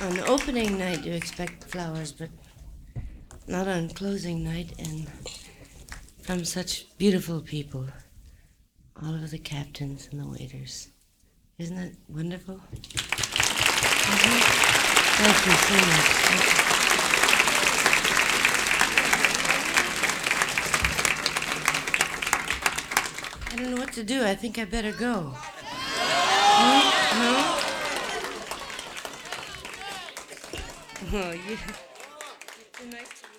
On opening night, you expect flowers, but not on closing night, and from such beautiful people. All of the captains and the waiters. Isn't that wonderful? Thank you so much. Thank you. I don't know what to do. I think I better go. No? Oh, yeah. Too nice to